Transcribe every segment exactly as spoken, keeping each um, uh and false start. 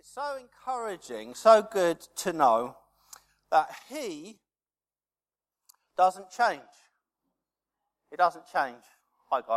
It's so encouraging, so good to know that he doesn't change. He doesn't change. Hi, guys.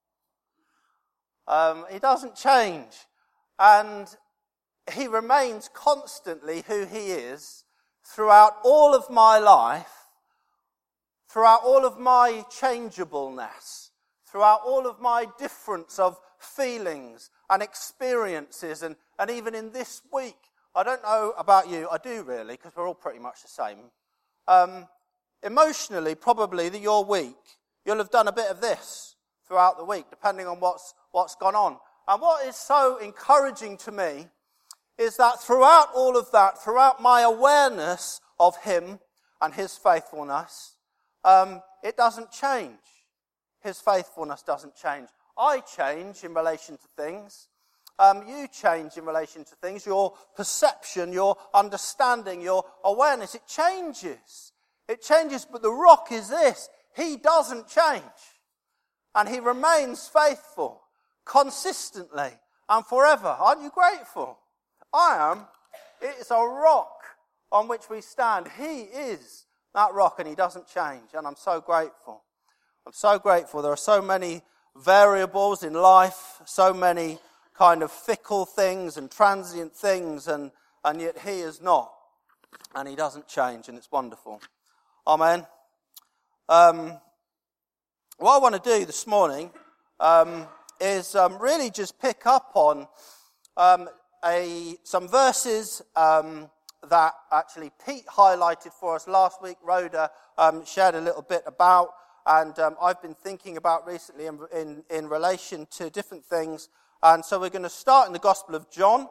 Um, he doesn't change. And he remains constantly who he is throughout all of my life, throughout all of my changeableness, throughout all of my difference of feelings and experiences, and, and even in this week. I don't know about you, I do really, because we're all pretty much the same. Um, emotionally, probably that your week, you'll have done a bit of this throughout the week, depending on what's what's gone on. And what is so encouraging to me is that throughout all of that, throughout my awareness of him and his faithfulness, um, it doesn't change. His faithfulness doesn't change. I change in relation to things. Um, you change in relation to things. Your perception, your understanding, your awareness, it changes. It changes, but the rock is this. He doesn't change. And he remains faithful, consistently, and forever. Aren't you grateful? I am. It's a rock on which we stand. He is that rock, and he doesn't change. And I'm so grateful. I'm so grateful. There are so many variables in life, so many kind of fickle things and transient things, and, and yet he is not. And he doesn't change, and it's wonderful. Amen. Um, what I want to do this morning um, is um, really just pick up on um, a some verses um, that actually Pete highlighted for us last week. Rhoda um, shared a little bit about. And um, I've been thinking about recently in, in, in relation to different things. And so we're going to start in the Gospel of John.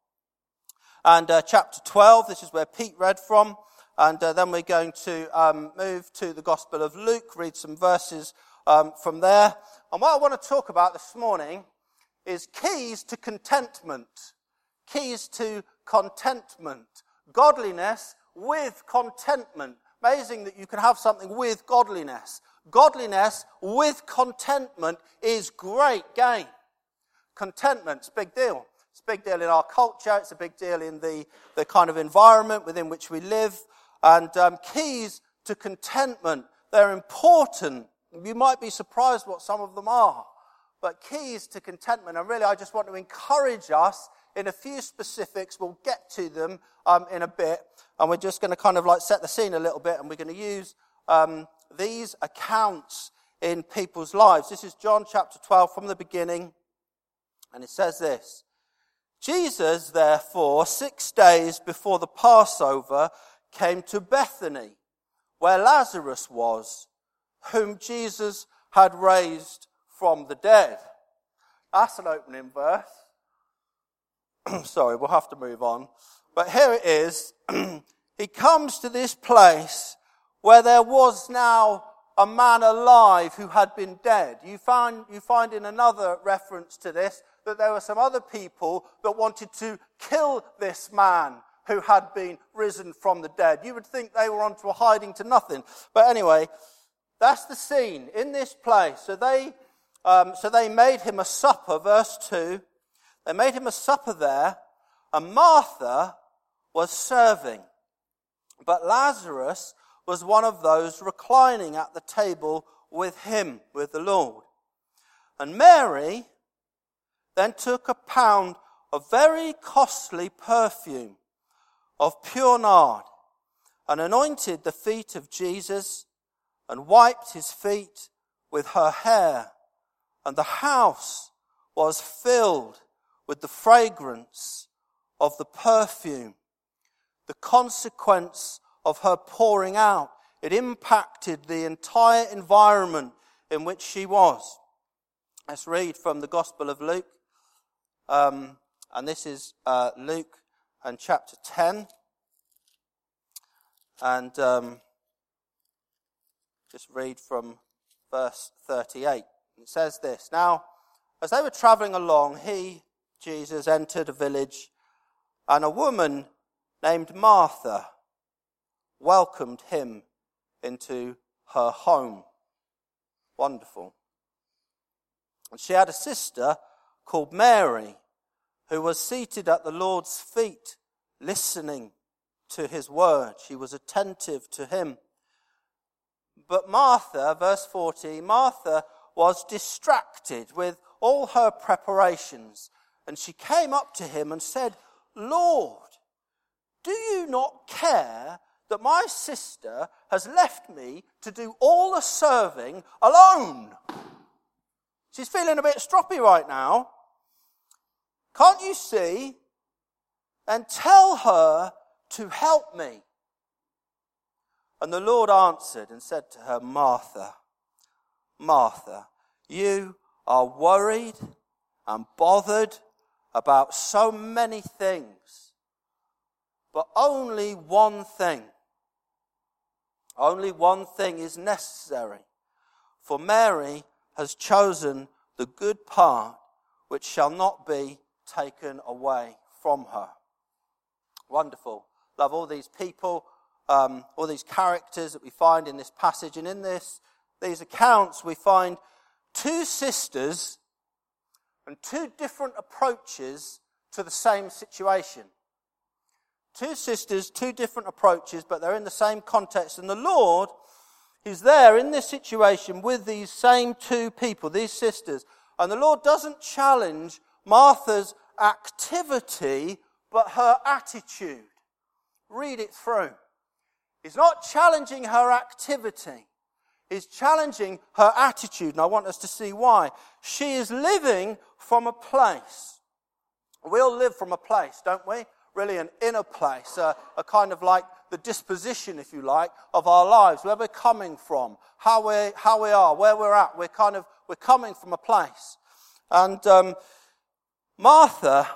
And uh, chapter twelve, this is where Pete read from. And uh, then we're going to um, move to the Gospel of Luke, read some verses um, from there. And what I want to talk about this morning is keys to contentment. Keys to contentment. Godliness with contentment. Amazing that you can have something with godliness. Godliness with contentment is great gain. Contentment's a big deal. It's a big deal in our culture. It's a big deal in the, the kind of environment within which we live. And um, keys to contentment, they're important. You might be surprised what some of them are. But keys to contentment, and really I just want to encourage us in a few specifics. We'll get to them um, in a bit. And we're just going to kind of like set the scene a little bit, and we're going to use um, these accounts in people's lives. This is John chapter twelve from the beginning, and it says this. Jesus, therefore, six days before the Passover, came to Bethany, where Lazarus was, whom Jesus had raised from the dead. That's an opening verse. Sorry, we'll have to move on. But here it is. He comes to this place where there was now a man alive who had been dead. You find, you find in another reference to this that there were some other people that wanted to kill this man who had been risen from the dead. You would think they were onto a hiding to nothing. But anyway, that's the scene in this place. So they, um, so they made him a supper, verse two. They made him a supper there, and Martha was serving. But Lazarus was one of those reclining at the table with him, with the Lord. And Mary then took a pound of very costly perfume of pure nard and anointed the feet of Jesus and wiped his feet with her hair. And the house was filled with the fragrance of the perfume. The consequence of her pouring out, it impacted the entire environment in which she was. Let's read from the Gospel of Luke. Um, and this is uh, Luke and chapter ten. And um, just read from verse thirty-eight. It says this. Now, as they were travelling along, he, Jesus, entered a village, and a woman named Martha welcomed him into her home. Wonderful. And she had a sister called Mary, who was seated at the Lord's feet, listening to his word. She was attentive to him. But Martha, verse forty, Martha was distracted with all her preparations, and she came up to him and said, Lord, do you not care that my sister has left me to do all the serving alone? She's feeling a bit stroppy right now. Can't you see? And tell her to help me. And the Lord answered and said to her, Martha, Martha, you are worried and bothered about so many things, but only one thing, only one thing is necessary. For Mary has chosen the good part which shall not be taken away from her. Wonderful. Love all these people, um, all these characters that we find in this passage. And in this, these accounts, we find two sisters and two different approaches to the same situation. Two sisters, two different approaches, but they're in the same context. And the Lord is there in this situation with these same two people, these sisters. And the Lord doesn't challenge Martha's activity, but her attitude. Read it through. He's not challenging her activity. He's challenging her attitude. And I want us to see why. She is living from a place. We all live from a place, don't we? Really an inner place, a, a kind of like the disposition, if you like, of our lives, where we're coming from, how we how we are, where we're at. We're kind of we're coming from a place. And um, Martha,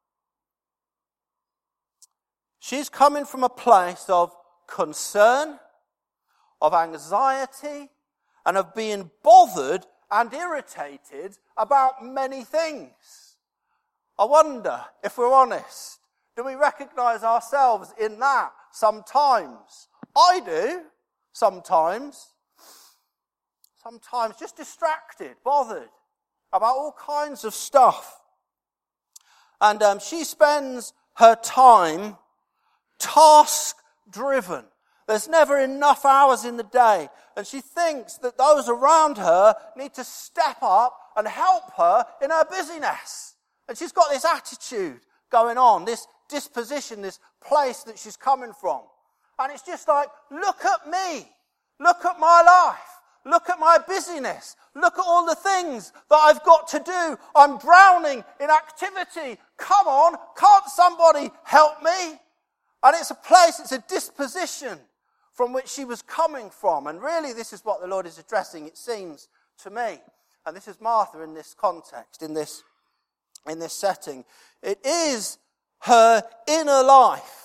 she's coming from a place of concern, of anxiety, and of being bothered and irritated about many things. I wonder, if we're honest, do we recognize ourselves in that sometimes? I do, sometimes. Sometimes just distracted, bothered about all kinds of stuff. And um, she spends her time task-driven. There's never enough hours in the day. And she thinks that those around her need to step up and help her in her busyness. And she's got this attitude going on, this disposition, this place that she's coming from. And it's just like, look at me. Look at my life. Look at my busyness. Look at all the things that I've got to do. I'm drowning in activity. Come on, can't somebody help me? And it's a place, it's a disposition from which she was coming from. And really this is what the Lord is addressing, it seems to me. And this is Martha in this context, in this, in this setting. It is her inner life.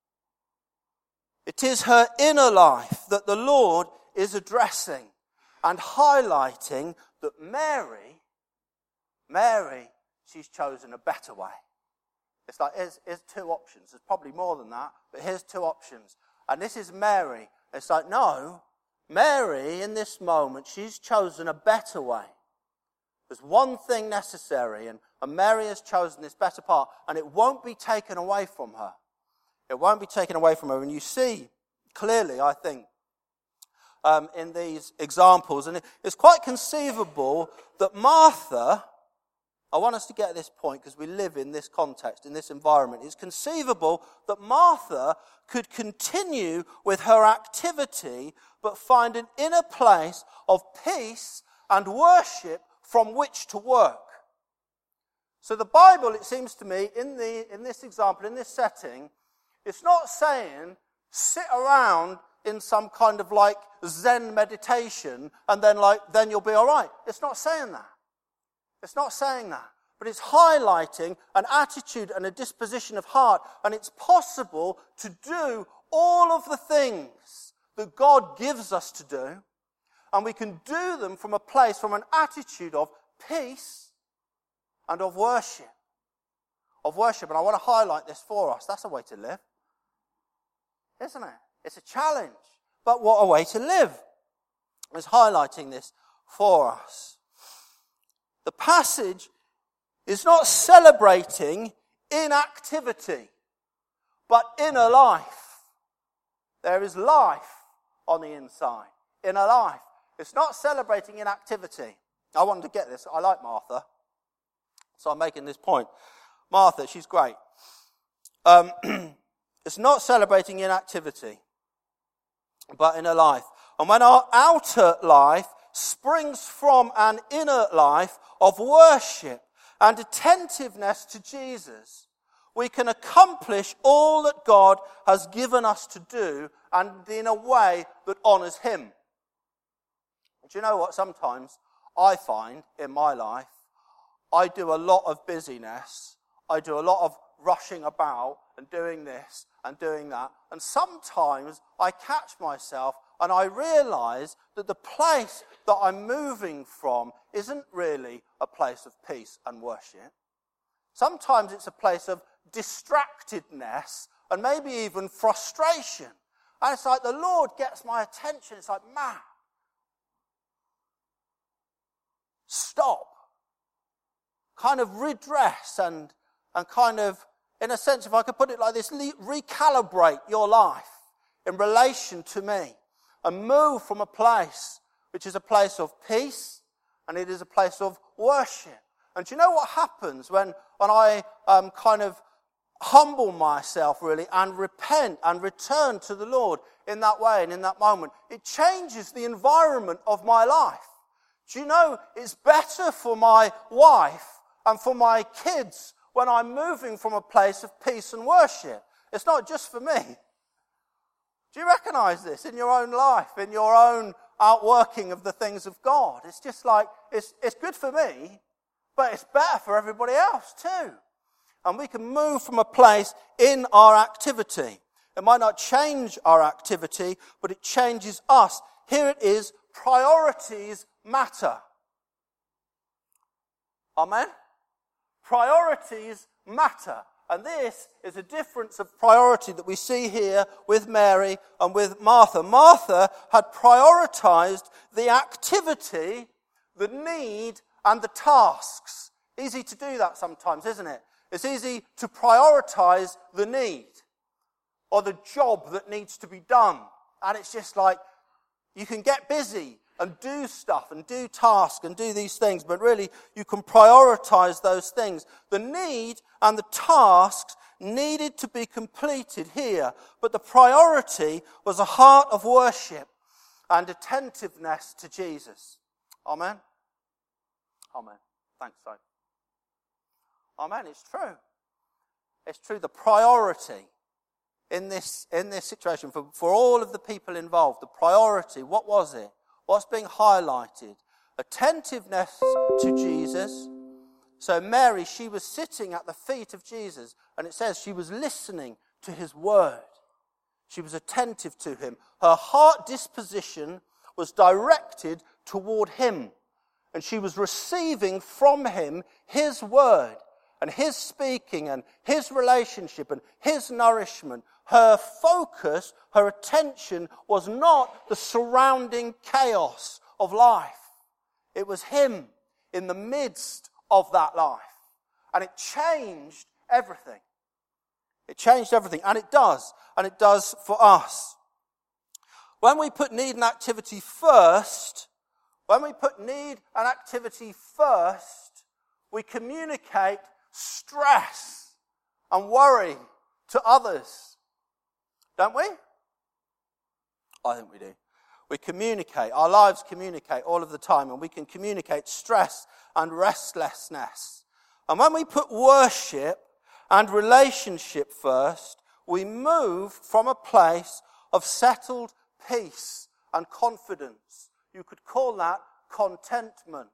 It is her inner life that the Lord is addressing and highlighting that Mary, Mary, she's chosen a better way. It's like, here's, here's two options. There's probably more than that, but here's two options. And this is Mary. It's like, no, Mary, in this moment, she's chosen a better way. There's one thing necessary, and, and Mary has chosen this better part, and it won't be taken away from her. It won't be taken away from her. And you see clearly, I think, um, in these examples, and it, it's quite conceivable that Martha, I want us to get to this point because we live in this context, in this environment. It's conceivable that Martha could continue with her activity but find an inner place of peace and worship from which to work. So the Bible, it seems to me, in the in this example, in this setting, it's not saying sit around in some kind of like Zen meditation and then like then you'll be all right. It's not saying that. It's not saying that. But it's highlighting an attitude and a disposition of heart. And it's possible to do all of the things that God gives us to do. And we can do them from a place, from an attitude of peace and of worship. Of worship. And I want to highlight this for us. That's a way to live. Isn't it? It's a challenge. But what a way to live. It's highlighting this for us. The passage is not celebrating inactivity, but inner life. There is life on the inside, inner life. It's not celebrating inactivity. I wanted to get this. I like Martha, so I'm making this point. Martha, she's great. Um, it's not celebrating inactivity, but inner life. And when our outer life springs from an inner life of worship and attentiveness to Jesus, we can accomplish all that God has given us to do, and in a way that honours him. Do you know what? Sometimes I find in my life, I do a lot of busyness. I do a lot of rushing about and doing this and doing that. And sometimes I catch myself and I realise that the place that I'm moving from isn't really a place of peace and worship. Sometimes it's a place of distractedness and maybe even frustration. And it's like the Lord gets my attention. It's like, man, stop. Kind of redress and, and kind of, in a sense, if I could put it like this, recalibrate your life in relation to me and move from a place which is a place of peace and it is a place of worship. And do you know what happens when, when I um, kind of humble myself really and repent and return to the Lord in that way and in that moment? It changes the environment of my life. Do you know it's better for my wife and for my kids when I'm moving from a place of peace and worship? It's not just for me. Do you recognise this in your own life, in your own outworking of the things of God? It's just like, it's, it's good for me, but it's better for everybody else too. And we can move from a place in our activity. It might not change our activity, but it changes us. Here it is, priorities matter. Amen? Priorities matter. And this is a difference of priority that we see here with Mary and with Martha. Martha had prioritized the activity, the need, and the tasks. Easy to do that sometimes, isn't it? It's easy to prioritize the need or the job that needs to be done. And it's just like, you can get busy and do stuff and do tasks and do these things, but really you can prioritize those things. The need and the tasks needed to be completed here, but the priority was a heart of worship and attentiveness to Jesus. Amen? Amen. Thanks, Si. Amen. It's true. It's true. The priority in this in this situation for, for all of the people involved, the priority, what was it? What's being highlighted? Attentiveness to Jesus. So Mary, she was sitting at the feet of Jesus, and it says she was listening to his word. She was attentive to him. Her heart disposition was directed toward him, and she was receiving from him his word and his speaking and his relationship and his nourishment. Her focus, her attention was not the surrounding chaos of life. It was him in the midst of that life. And it changed everything. It changed everything. And it does. And it does for us. When we put need and activity first, when we put need and activity first, we communicate stress and worry to others. Don't we? I think we do. We communicate. Our lives communicate all of the time, and we can communicate stress and restlessness. And when we put worship and relationship first, we move from a place of settled peace and confidence. You could call that contentment.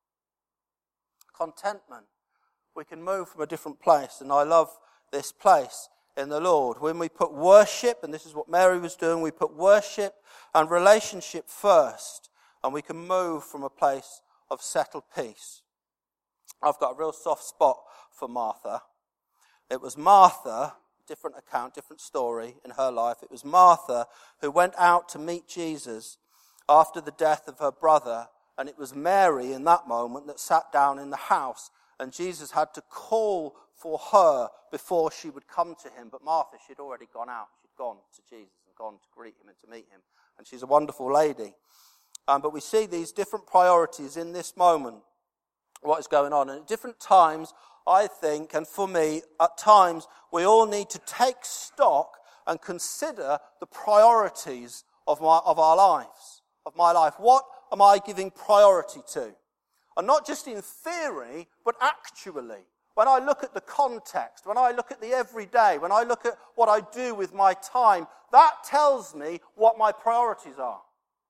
Contentment. We can move from a different place, and I love this place in the Lord. When we put worship, and this is what Mary was doing, we put worship and relationship first, and we can move from a place of settled peace. I've got a real soft spot for Martha. It was Martha, different account, different story in her life. It was Martha who went out to meet Jesus after the death of her brother, and it was Mary in that moment that sat down in the house and Jesus had to call for her before she would come to him. But Martha, she'd already gone out. She'd gone to Jesus and gone to greet him and to meet him. And she's a wonderful lady. Um, but we see these different priorities in this moment, what is going on. And at different times, I think, and for me, at times, we all need to take stock and consider the priorities of my of our lives, of my life. What am I giving priority to? And not just in theory, but actually. When I look at the context, when I look at the everyday, when I look at what I do with my time, that tells me what my priorities are.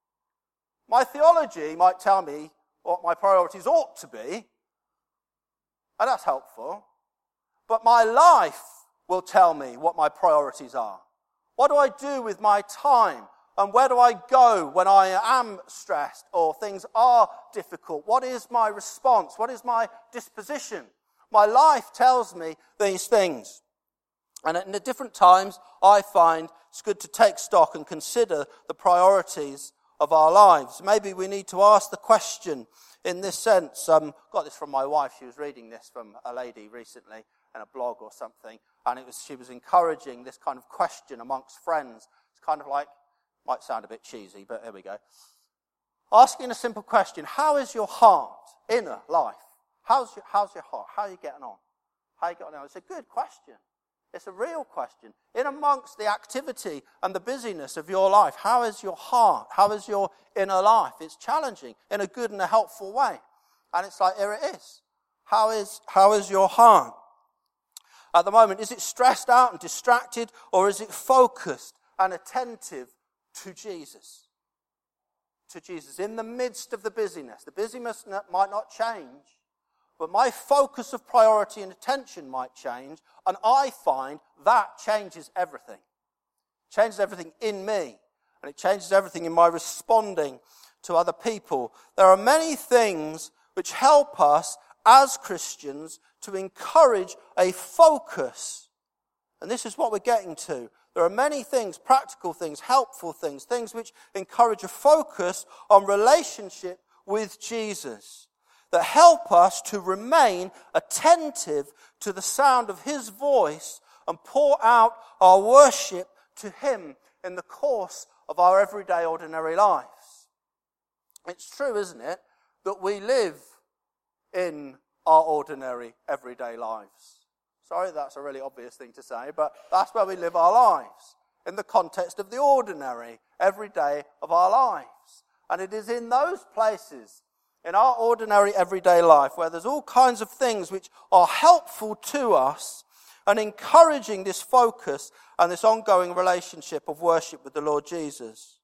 My theology might tell me what my priorities ought to be, and that's helpful. But my life will tell me what my priorities are. What do I do with my time? And where do I go when I am stressed or things are difficult? What is my response? What is my disposition? My life tells me these things. And at the different times, I find it's good to take stock and consider the priorities of our lives. Maybe we need to ask the question in this sense. Um, got this from my wife. She was reading this from a lady recently in a blog or something. And it was she was encouraging this kind of question amongst friends. It's kind of like, might sound a bit cheesy, but here we go. Asking a simple question: how is your heart, inner life? How's your, how's your heart? How are you getting on? How are you getting on? It's a good question. It's a real question. In amongst the activity and the busyness of your life, how is your heart? How is your inner life? It's challenging in a good and a helpful way. And it's like, here it is. How is, how is your heart? At the moment, is it stressed out and distracted, or is it focused and attentive to Jesus? To Jesus. In the midst of the busyness. The busyness might not change, but my focus of priority and attention might change, and I find that changes everything. It changes everything in me, and it changes everything in my responding to other people. There are many things which help us as Christians to encourage a focus. And this is what we're getting to. There are many things, practical things, helpful things, things which encourage a focus on relationship with Jesus, that help us to remain attentive to the sound of his voice and pour out our worship to him in the course of our everyday ordinary lives. It's true, isn't it, that we live in our ordinary everyday lives. Sorry, that's a really obvious thing to say, but that's where we live our lives, in the context of the ordinary everyday of our lives. And it is in those places, in our ordinary everyday life, where there's all kinds of things which are helpful to us and encouraging this focus and this ongoing relationship of worship with the Lord Jesus.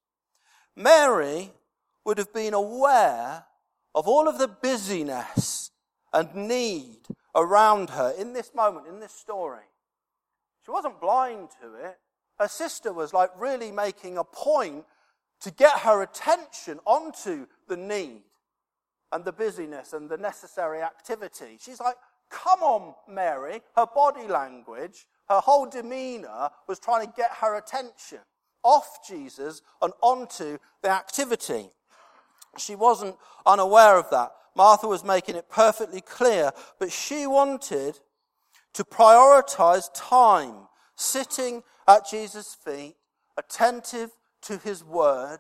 Mary would have been aware of all of the busyness and need around her in this moment, in this story. She wasn't blind to it. Her sister was like really making a point to get her attention onto the need and the busyness and the necessary activity. She's like, come on, Mary. Her body language, her whole demeanour was trying to get her attention off Jesus and onto the activity. She wasn't unaware of that. Martha was making it perfectly clear, but she wanted to prioritize time, sitting at Jesus' feet, attentive to his word,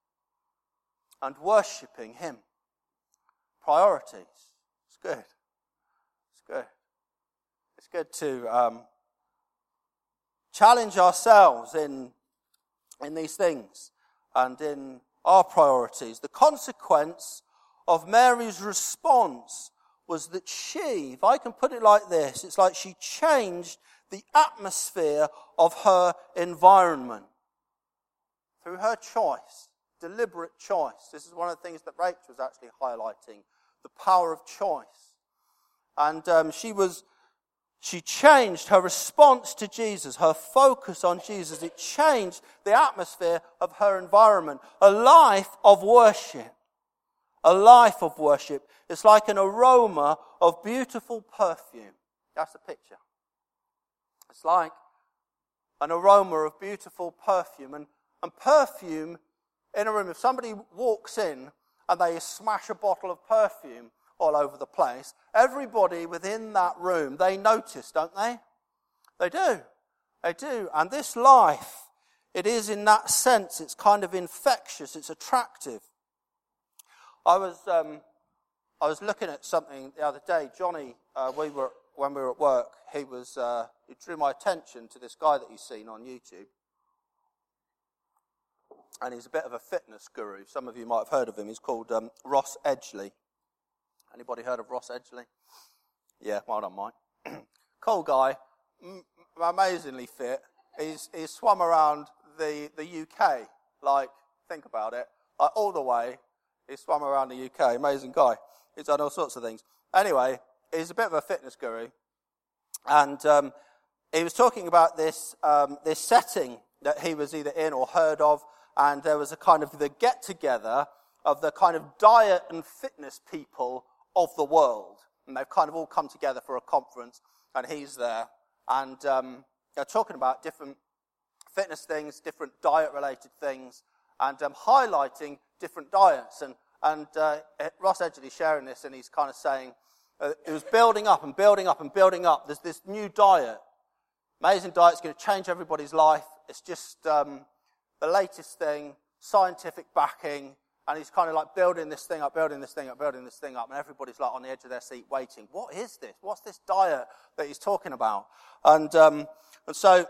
and worshipping him. Priorities. It's good. It's good. It's good to um, challenge ourselves in, in these things and in our priorities. The consequence of Mary's response was that she, if I can put it like this, it's like she changed the atmosphere of her environment through her choice, deliberate choice. This is one of the things that Rachel was actually highlighting, the power of choice. And um, she was, she changed her response to Jesus, her focus on Jesus. It changed the atmosphere of her environment. A life of worship. A life of worship. It's like an aroma of beautiful perfume. That's the picture. It's like an aroma of beautiful perfume. And, and perfume in a room, if somebody walks in and they smash a bottle of perfume all over the place. Everybody within that room, they notice, don't they? They do. They do. And this life, it is in that sense, it's kind of infectious, it's attractive. I was um, I was looking at something the other day. Johnny, uh, we were when we were at work, he was uh, he drew my attention to this guy that he's seen on YouTube. And he's a bit of a fitness guru. Some of you might have heard of him. He's called um, Ross Edgley. Anybody heard of Ross Edgley? Yeah, well done, Mike. Cool guy, m- amazingly fit. He's he's swum around the, the U K, like, think about it, like all the way. He swam around the U K, amazing guy. He's done all sorts of things. Anyway, he's a bit of a fitness guru. And um, he was talking about this um, this setting that he was either in or heard of, and there was a kind of the get-together of the kind of diet and fitness people of the world. And they've kind of all come together for a conference, and he's there. And um, they're talking about different fitness things, different diet-related things, and um, highlighting different diets. And, and uh, Ross Edgley sharing this, and he's kind of saying, uh, it was building up and building up and building up. There's this new diet. Amazing diet. It's going to change everybody's life. It's just um, the latest thing, scientific backing, and he's kind of like building this thing up, building this thing up, building this thing up, and everybody's like on the edge of their seat waiting. What is this? What's this diet that he's talking about? And um, and so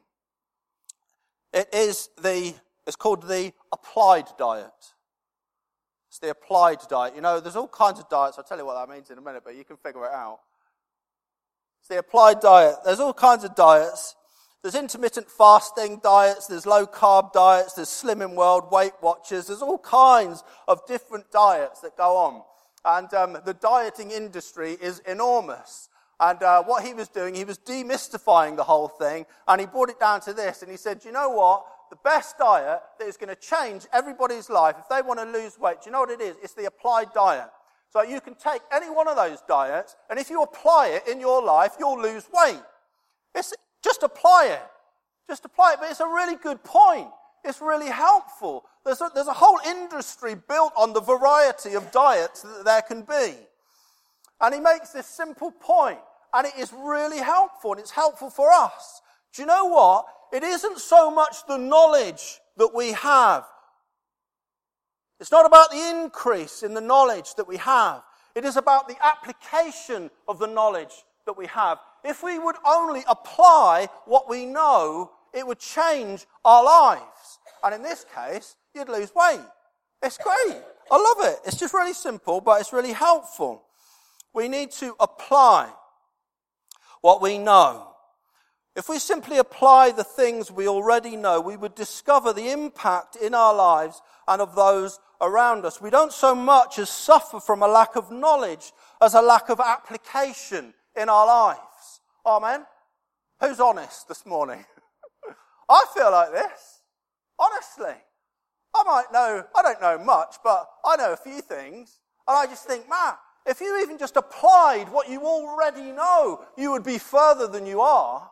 it is the, it's called the applied diet. It's the applied diet. You know, there's all kinds of diets. I'll tell you what that means in a minute, but you can figure it out. It's the applied diet. There's all kinds of diets. There's intermittent fasting diets, there's low-carb diets, there's Slimming World, Weight Watchers. There's all kinds of different diets that go on. And um, the dieting industry is enormous. And uh, what he was doing, he was demystifying the whole thing, and he brought it down to this. And he said, you know what? The best diet that is going to change everybody's life, if they want to lose weight, do you know what it is? It's the applied diet. So you can take any one of those diets, and if you apply it in your life, you'll lose weight. It's Just apply it. Just apply it. But it's a really good point. It's really helpful. There's a, there's a whole industry built on the variety of diets that there can be. And he makes this simple point, and it is really helpful, and it's helpful for us. Do you know what? It isn't so much the knowledge that we have. It's not about the increase in the knowledge that we have. It is about the application of the knowledge that we have. If we would only apply what we know, it would change our lives. And in this case, you'd lose weight. It's great. I love it. It's just really simple, but it's really helpful. We need to apply what we know. If we simply apply the things we already know, we would discover the impact in our lives and of those around us. We don't so much as suffer from a lack of knowledge as a lack of application in our lives. Amen? Who's honest this morning? I feel like this. Honestly. I might know, I don't know much, but I know a few things. And I just think, man, if you even just applied what you already know, you would be further than you are.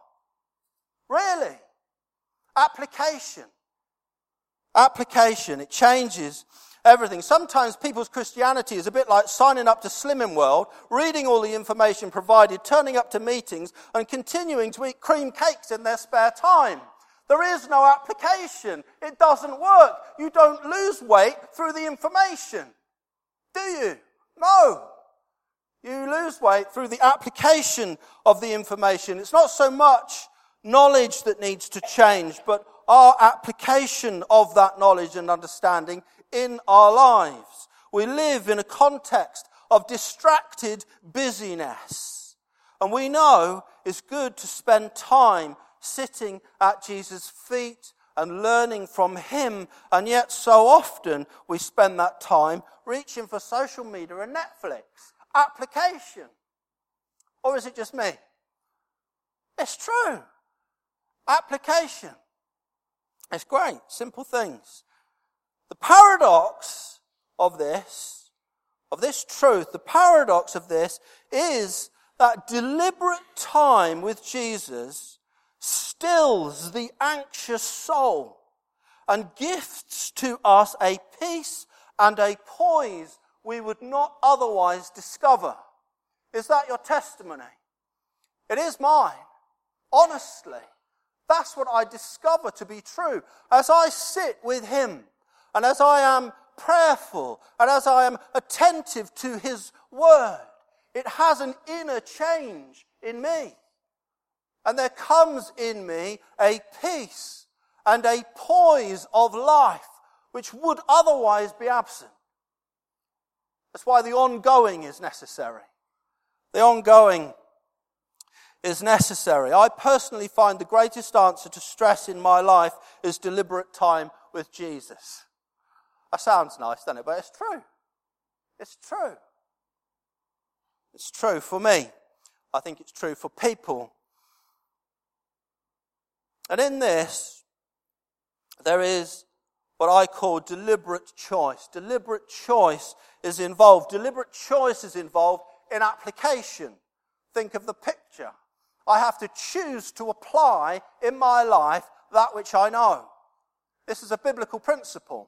Really. Application. Application. It changes everything. Sometimes people's Christianity is a bit like signing up to Slimming World, reading all the information provided, turning up to meetings, and continuing to eat cream cakes in their spare time. There is no application. It doesn't work. You don't lose weight through the information. Do you? No. You lose weight through the application of the information. It's not so much knowledge that needs to change, but our application of that knowledge and understanding in our lives. We live in a context of distracted busyness. And we know it's good to spend time sitting at Jesus' feet and learning from him. And yet so often we spend that time reaching for social media and Netflix. Application. Or is it just me? It's true. Application. It's great. Simple things. The paradox of this, of this truth, the paradox of this is that deliberate time with Jesus stills the anxious soul and gifts to us a peace and a poise we would not otherwise discover. Is that your testimony? It is mine. Honestly, that's what I discover to be true. As I sit with him, and as I am prayerful, and as I am attentive to his word, it has an inner change in me. And there comes in me a peace and a poise of life which would otherwise be absent. That's why the ongoing is necessary. The ongoing is necessary. I personally find the greatest answer to stress in my life is deliberate time with Jesus. That sounds nice, doesn't it? But it's true. It's true. It's true for me. I think it's true for people. And in this, there is what I call deliberate choice. Deliberate choice is involved. Deliberate choice is involved in application. Think of the picture. I have to choose to apply in my life that which I know. This is a biblical principle.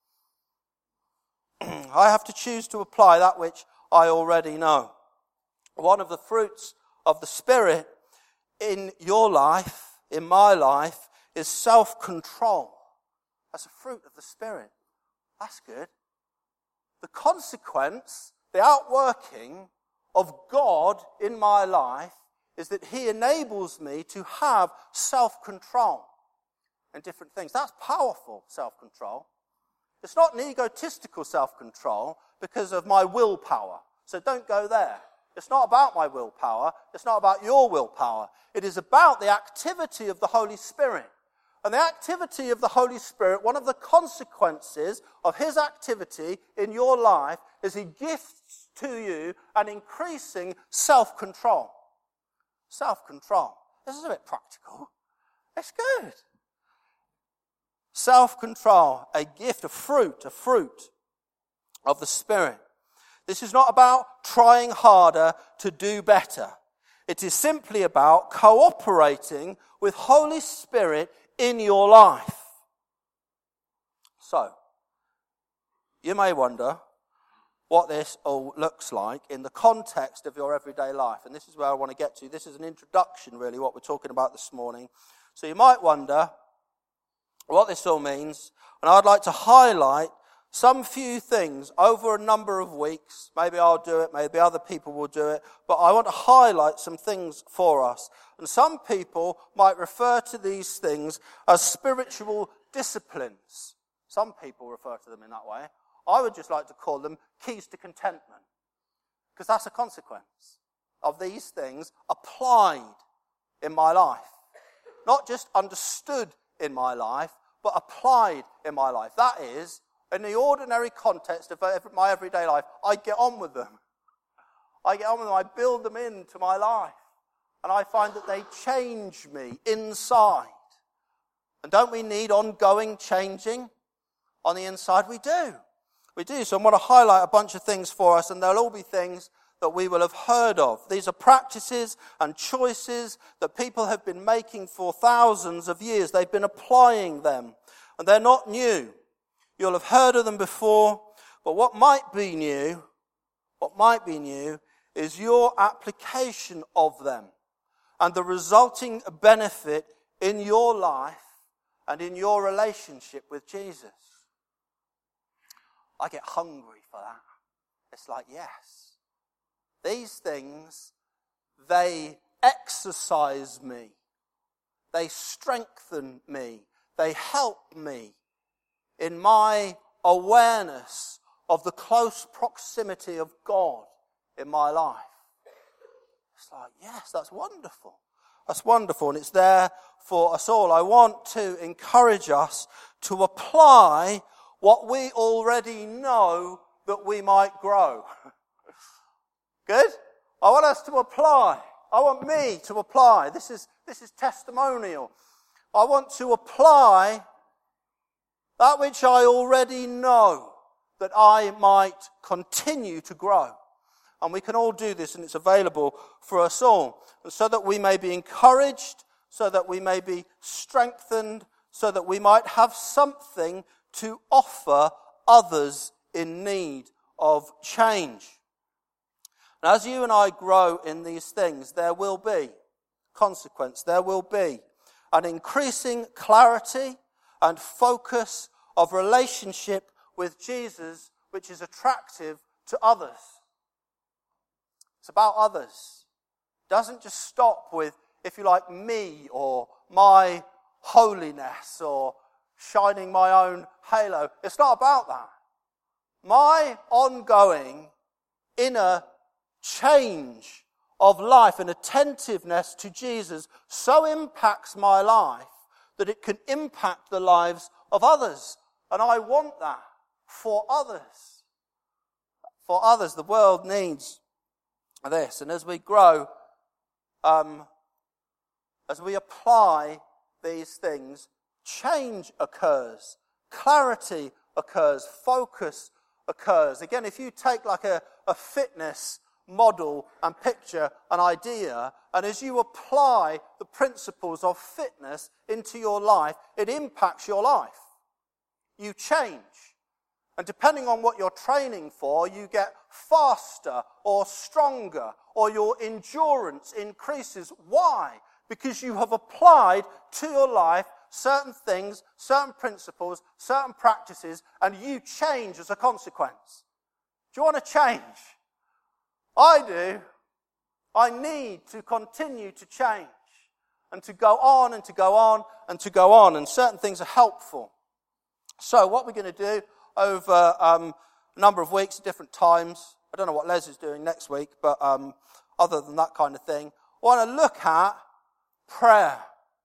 I have to choose to apply that which I already know. One of the fruits of the Spirit in your life, in my life, is self-control. That's a fruit of the Spirit. That's good. The consequence, the outworking of God in my life is that he enables me to have self-control in different things. That's powerful, self-control. It's not an egotistical self-control because of my willpower. So don't go there. It's not about my willpower. It's not about your willpower. It is about the activity of the Holy Spirit. And the activity of the Holy Spirit, one of the consequences of his activity in your life is he gifts to you an increasing self-control. Self-control. This is a bit practical. It's good. Self-control, a gift, a fruit, a fruit of the Spirit. This is not about trying harder to do better. It is simply about cooperating with Holy Spirit in your life. So, you may wonder what this all looks like in the context of your everyday life. And this is where I want to get to. This is an introduction, really, what we're talking about this morning. So you might wonder what this all means. And I'd like to highlight some few things over a number of weeks. Maybe I'll do it, maybe other people will do it. But I want to highlight some things for us. And some people might refer to these things as spiritual disciplines. Some people refer to them in that way. I would just like to call them keys to contentment. Because that's a consequence of these things applied in my life. Not just understood in my life, but applied in my life. That is, in the ordinary context of my everyday life, I get on with them. I get on with them. I build them into my life. And I find that they change me inside. And don't we need ongoing changing on the inside? We do. We do. So I want to highlight a bunch of things for us, and they'll all be things that we will have heard of. These are practices and choices that people have been making for thousands of years. They've been applying them, and they're not new. You'll have heard of them before, but what might be new, what might be new is your application of them and the resulting benefit in your life and in your relationship with Jesus. I get hungry for that. It's like, yes, these things, they exercise me. They strengthen me. They help me in my awareness of the close proximity of God in my life. It's like, yes, that's wonderful. That's wonderful, and it's there for us all. I want to encourage us to apply what we already know that we might grow. Good? I want us to apply. I want me to apply. This is, this is testimonial. I want to apply that which I already know, that I might continue to grow. And we can all do this, and it's available for us all. And so that we may be encouraged, so that we may be strengthened, so that we might have something to offer others in need of change. And as you and I grow in these things, there will be consequence. There will be an increasing clarity and focus of relationship with Jesus, which is attractive to others. It's about others. It doesn't just stop with, if you like, me or my holiness or shining my own halo. It's not about that. My ongoing inner change of life and attentiveness to Jesus so impacts my life that it can impact the lives of others. And I want that for others. For others, the world needs this. And as we grow, um, as we apply these things, change occurs, clarity occurs, focus occurs. Again, if you take like a, a fitness model and picture an idea, and as you apply the principles of fitness into your life, it impacts your life. You change. And depending on what you're training for, you get faster or stronger, or your endurance increases. Why? Because you have applied to your life certain things, certain principles, certain practices, and you change as a consequence. Do you want to change? I do. I need to continue to change and to go on and to go on and to go on, and certain things are helpful. So what we're going to do over um, a number of weeks at different times, I don't know what Les is doing next week, but um, other than that kind of thing, I want to look at prayer.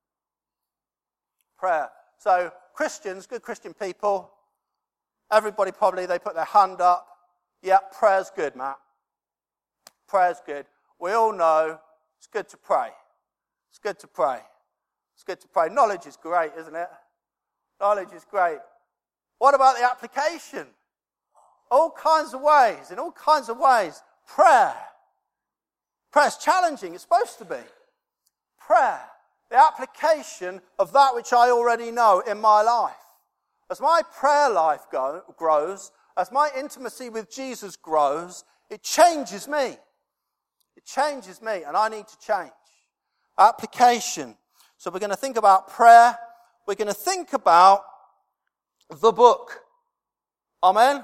Prayer. So Christians, good Christian people, everybody probably, they put their hand up. Yeah, prayer's good, Matt. Prayer's good. We all know it's good to pray. It's good to pray. It's good to pray. Knowledge is great, isn't it? Knowledge is great. What about the application? All kinds of ways, in all kinds of ways. Prayer. Prayer's challenging. It's supposed to be. Prayer. The application of that which I already know in my life. As my prayer life go, grows, as my intimacy with Jesus grows, it changes me. It changes me, and I need to change. Application. So we're going to think about prayer. We're going to think about the book. Amen?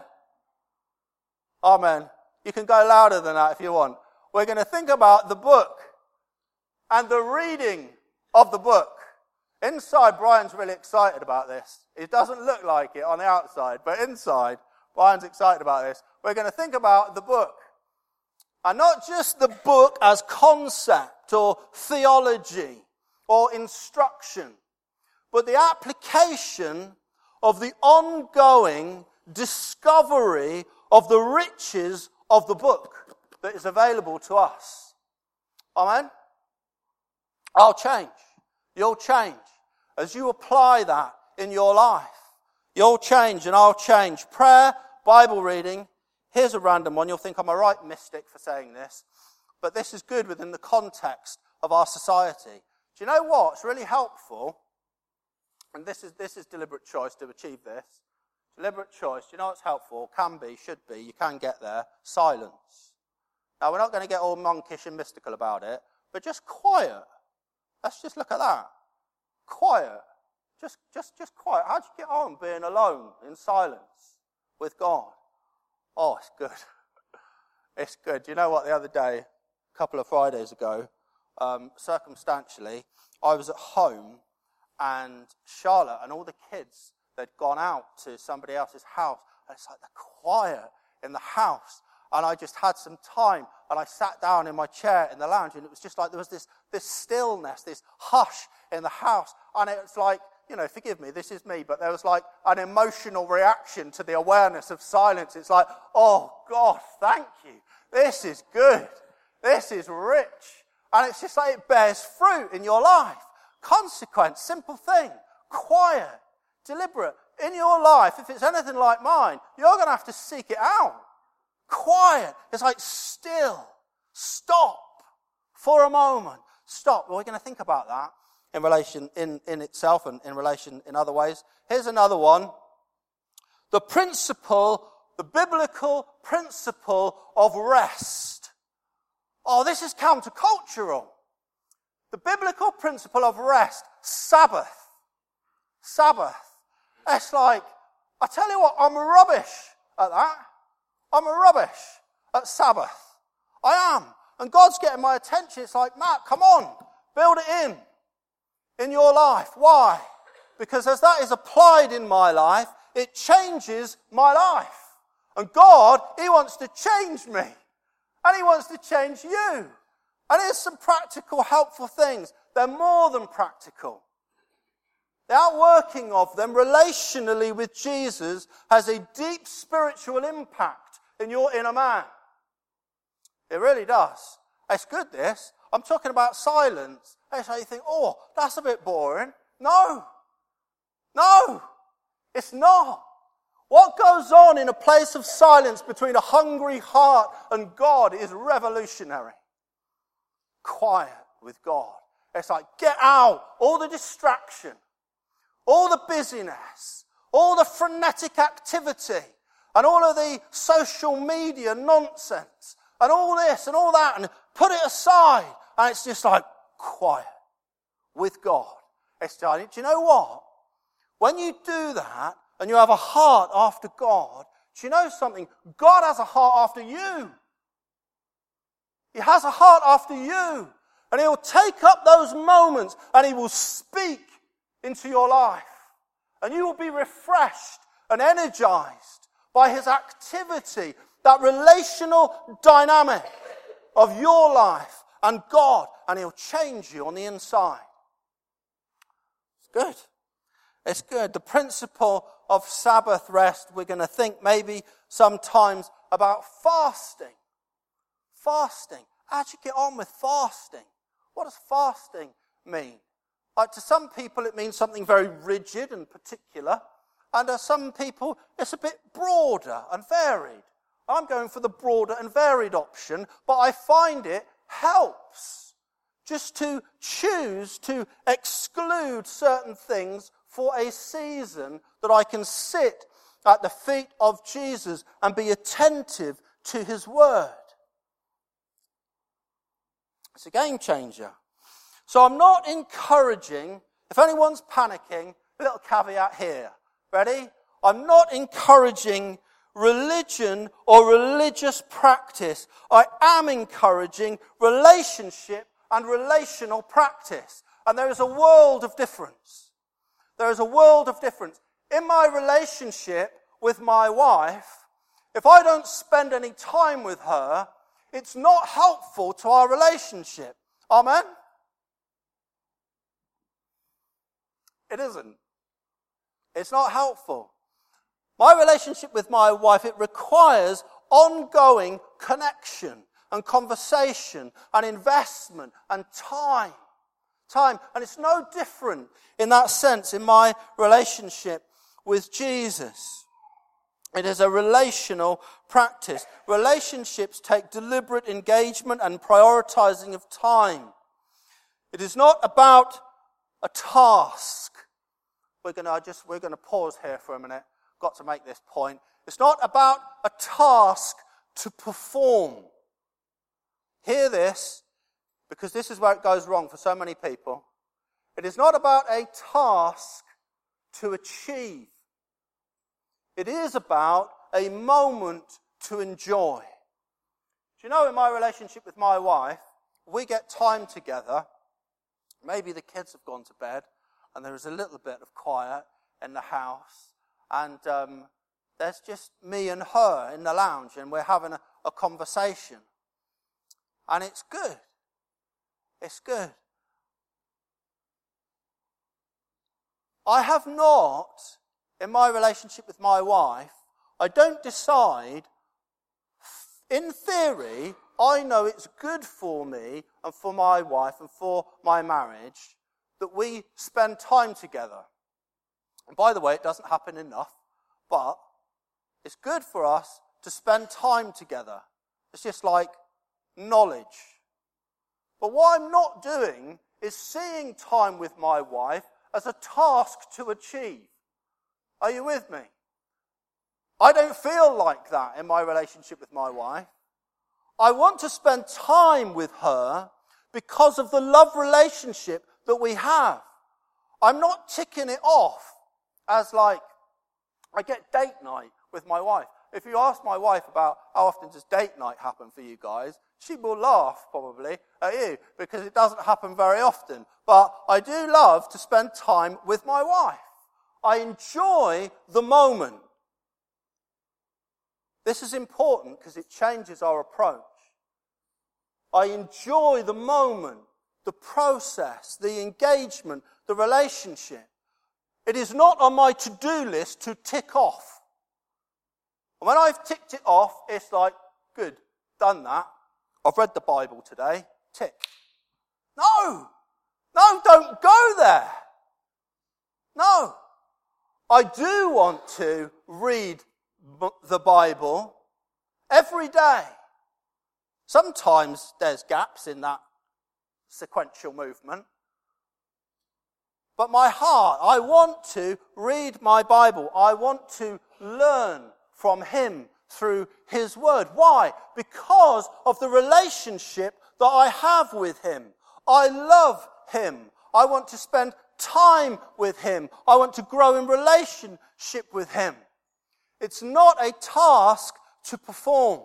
Amen. You can go louder than that if you want. We're going to think about the book and the reading of the book. Inside, Brian's really excited about this. It doesn't look like it on the outside, but inside, Brian's excited about this. We're going to think about the book. And not just the book as concept or theology or instruction, but the application of the ongoing discovery of the riches of the book that is available to us. Amen? I'll change. You'll change. As you apply that in your life, you'll change and I'll change. Prayer, Bible reading. Here's a random one. You'll think I'm a right mystic for saying this, but this is good within the context of our society. Do you know what's really helpful? And this is this is deliberate choice to achieve this. Deliberate choice. Do you know what's helpful? Can be, should be. You can get there. Silence. Now, we're not going to get all monkish and mystical about it, but just quiet. Let's just look at that. Quiet. Just, just, just quiet. How do you get on being alone in silence with God? Oh, it's good. It's good. You know what? The other day, a couple of Fridays ago, um, circumstantially, I was at home and Charlotte and all the kids, they'd gone out to somebody else's house. And it's like the quiet in the house. And I just had some time and I sat down in my chair in the lounge and it was just like there was this, this stillness, this hush in the house. And it's like, you know, forgive me, this is me, but there was like an emotional reaction to the awareness of silence. It's like, oh God, thank you. This is good. This is rich. And it's just like it bears fruit in your life. Consequence, simple thing, quiet, deliberate. In your life, if it's anything like mine, you're going to have to seek it out. Quiet. It's like still. Stop for a moment. Stop. Well, we're going to think about that in relation in, in itself and in relation in other ways. Here's another one. The principle the biblical principle of rest. Oh, this is countercultural. The biblical principle of rest, Sabbath. Sabbath. It's like, I tell you what, I'm rubbish at that. I'm rubbish at Sabbath. I am. And God's getting my attention. It's like, Matt, come on, build it in, in your life. Why? Because as that is applied in my life, it changes my life. And God, He wants to change me. And He wants to change you. And here's some practical, helpful things. They're more than practical. The outworking of them relationally with Jesus has a deep spiritual impact in your inner man. It really does. It's good, this. I'm talking about silence. And so you think, oh, that's a bit boring. No. No. It's not. What goes on in a place of silence between a hungry heart and God is revolutionary. Quiet with God. It's like, get out all the distraction, all the busyness, all the frenetic activity, and all of the social media nonsense, and all this and all that, and put it aside. And it's just like, quiet with God. It's like, do you know what? When you do that, and you have a heart after God, do you know something? God has a heart after you. He has a heart after you. And He will take up those moments and He will speak into your life. And you will be refreshed and energized by His activity, that relational dynamic of your life and God. And He'll change you on the inside. It's good. It's good. The principle of Sabbath rest, we're going to think maybe sometimes about fasting. Fasting. How'd you get on with fasting? What does fasting mean? Like, to some people it means something very rigid and particular, and to some people it's a bit broader and varied. I'm going for the broader and varied option, but I find it helps just to choose to exclude certain things for a season, that I can sit at the feet of Jesus and be attentive to His word. It's a game changer. So I'm not encouraging, if anyone's panicking, a little caveat here. Ready? I'm not encouraging religion or religious practice. I am encouraging relationship and relational practice. And there is a world of difference. There is a world of difference. In my relationship with my wife, if I don't spend any time with her, it's not helpful to our relationship. Amen? It isn't. It's not helpful. My relationship with my wife, it requires ongoing connection and conversation and investment and time. Time. And it's no different in that sense in my relationship with Jesus. It is a relational practice. Relationships take deliberate engagement and prioritizing of time. It is not about a task. We're going to just we're going to pause here for a minute. Got to make this point. It's not about a task to perform. Hear this, because this is where it goes wrong for so many people. It is not about a task to achieve. It is about a moment to enjoy. Do you know, in my relationship with my wife, we get time together. Maybe the kids have gone to bed and there is a little bit of quiet in the house. And um, there's just me and her in the lounge and we're having a, a conversation. And it's good. It's good. I have not, in my relationship with my wife, I don't decide, in theory, I know it's good for me and for my wife and for my marriage that we spend time together. And by the way, it doesn't happen enough, but it's good for us to spend time together. It's just like knowledge. But what I'm not doing is seeing time with my wife as a task to achieve. Are you with me? I don't feel like that in my relationship with my wife. I want to spend time with her because of the love relationship that we have. I'm not ticking it off as like, I get date night with my wife. If you ask my wife about how often does date night happen for you guys, she will laugh probably at you because it doesn't happen very often. But I do love to spend time with my wife. I enjoy the moment. This is important because it changes our approach. I enjoy the moment, the process, the engagement, the relationship. It is not on my to-do list to tick off. And when I've ticked it off, it's like, good, done that. I've read the Bible today, tick. No, no, don't go there. No. I do want to read the Bible every day. Sometimes there's gaps in that sequential movement. But my heart, I want to read my Bible. I want to learn from him through his word. Why? Because of the relationship that I have with him. I love him. I want to spend time with him. I want to grow in relationship with him. It's not a task to perform.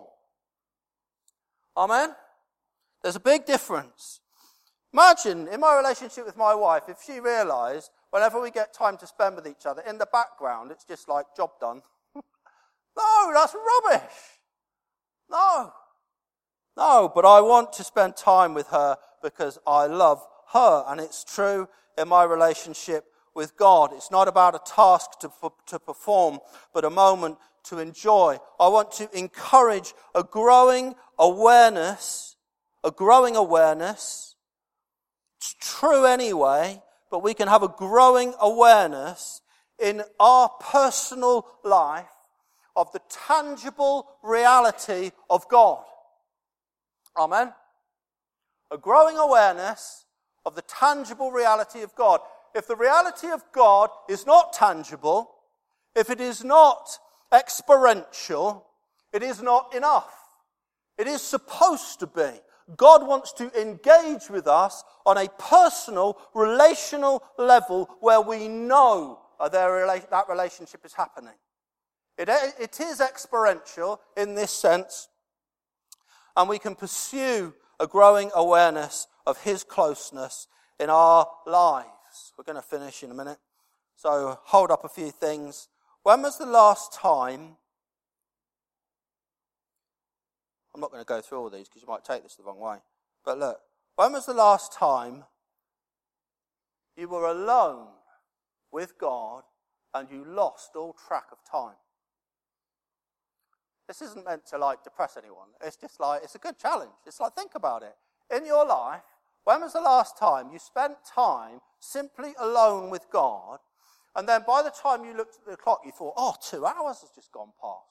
Amen? There's a big difference. Imagine, in my relationship with my wife, if she realised whenever we get time to spend with each other, in the background, it's just like, job done. No, that's rubbish. No. No, but I want to spend time with her because I love her. And it's true in my relationship with God. It's not about a task to, to perform, but a moment to enjoy. I want to encourage a growing awareness, a growing awareness. It's true anyway, but we can have a growing awareness in our personal life of the tangible reality of God. Amen? A growing awareness of the tangible reality of God. If the reality of God is not tangible, if it is not experiential, it is not enough. It is supposed to be. God wants to engage with us on a personal, relational level where we know that relationship is happening. It, it is experiential in this sense, and we can pursue a growing awareness of his closeness in our lives. We're going to finish in a minute, so hold up a few things. When was the last time, I'm not going to go through all these because you might take this the wrong way, but look, when was the last time you were alone with God and you lost all track of time? This isn't meant to like depress anyone. It's just like, it's a good challenge. It's like, think about it. In your life, when was the last time you spent time simply alone with God, and then by the time you looked at the clock, you thought, oh, two hours has just gone past.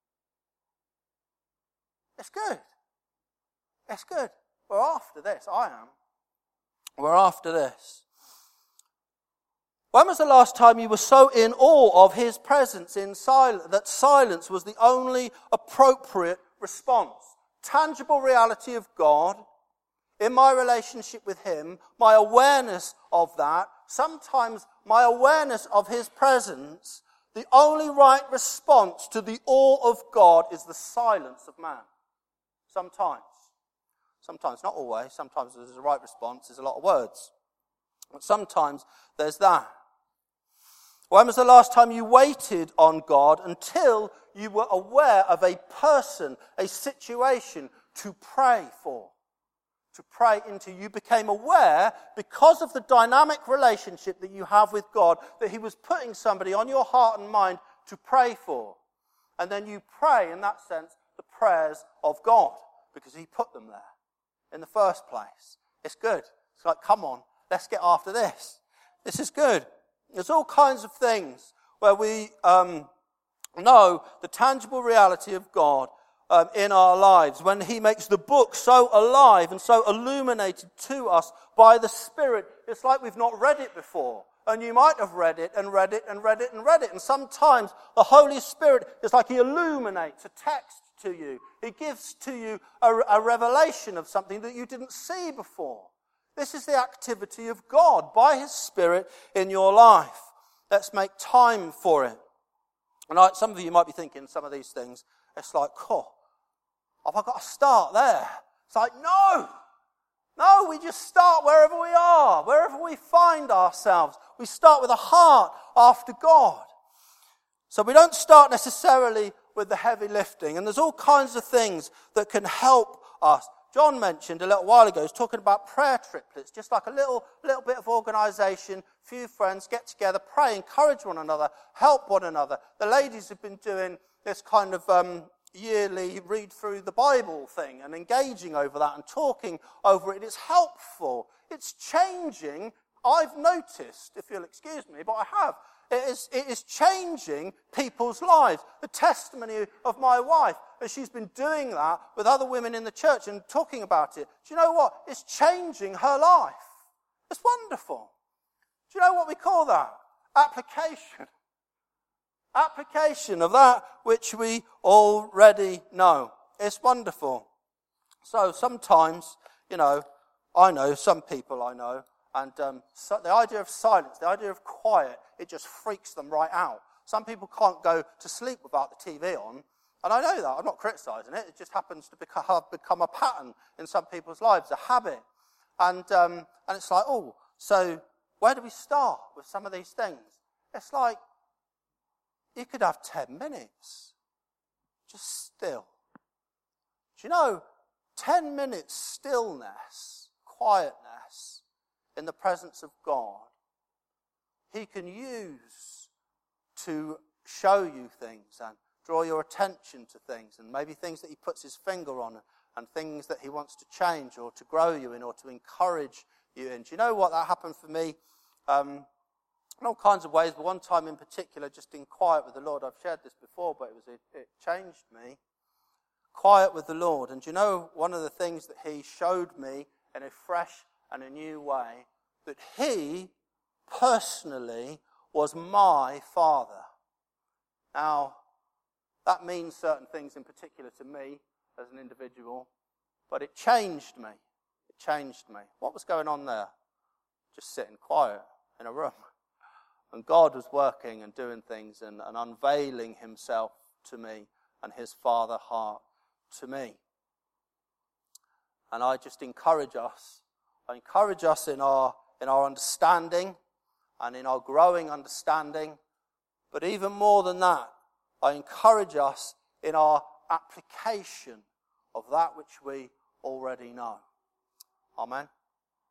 It's good. It's good. We're after this. I am. We're after this. When was the last time you were so in awe of his presence in silence that silence was the only appropriate response? Tangible reality of God, in my relationship with him, my awareness of that, sometimes my awareness of his presence, the only right response to the awe of God is the silence of man. Sometimes. Sometimes, not always. Sometimes there's a right response, there's a lot of words. But sometimes there's that. When was the last time you waited on God until you were aware of a person, a situation to pray for? To pray into. You became aware, because of the dynamic relationship that you have with God, that he was putting somebody on your heart and mind to pray for. And then you pray, in that sense, the prayers of God, because he put them there in the first place. It's good. It's like, come on, let's get after this. This is good. There's all kinds of things where we um, know the tangible reality of God um, in our lives, when he makes the book so alive and so illuminated to us by the Spirit. It's like we've not read it before. And you might have read it and read it and read it and read it. And sometimes the Holy Spirit is like he illuminates a text to you. He gives to you a, a revelation of something that you didn't see before. This is the activity of God by his Spirit in your life. Let's make time for it. And I, some of you might be thinking some of these things. It's like, oh, have I got to start there? It's like, no. No, we just start wherever we are, wherever we find ourselves. We start with a heart after God. So we don't start necessarily with the heavy lifting. And there's all kinds of things that can help us. John mentioned a little while ago, he was talking about prayer triplets, just like a little, little bit of organisation, few friends get together, pray, encourage one another, help one another. The ladies have been doing this kind of um, yearly read through the Bible thing and engaging over that and talking over it. It's helpful. It's changing. I've noticed, if you'll excuse me, but I have. It is, it is changing people's lives. The testimony of my wife, as she's been doing that with other women in the church and talking about it, do you know what? It's changing her life. It's wonderful. Do you know what we call that? Application. Application of that which we already know. It's wonderful. So sometimes, you know, I know some people I know, and um, so the idea of silence, the idea of quiet, it just freaks them right out. Some people can't go to sleep without the T V on, and I know that. I'm not criticising it. It just happens to become, have become a pattern in some people's lives, a habit. And um, and it's like, oh, so where do we start with some of these things? It's like, you could have ten minutes, just still. Do you know, ten minutes stillness, quietness, in the presence of God, he can use to show you things and draw your attention to things, and maybe things that he puts his finger on and things that he wants to change or to grow you in or to encourage you in. Do you know what? That happened for me um, in all kinds of ways, but one time in particular, just in quiet with the Lord. I've shared this before, but it was it, it changed me. Quiet with the Lord. And do you know, one of the things that he showed me in a fresh and a new way, that he personally was my Father. Now, that means certain things in particular to me as an individual, but it changed me. It changed me. What was going on there? Just sitting quiet in a room. And God was working and doing things and, and unveiling himself to me and his Father heart to me. And I just encourage us, I encourage us in our in our understanding and in our growing understanding, but even more than that, I encourage us in our application of that which we already know. Amen.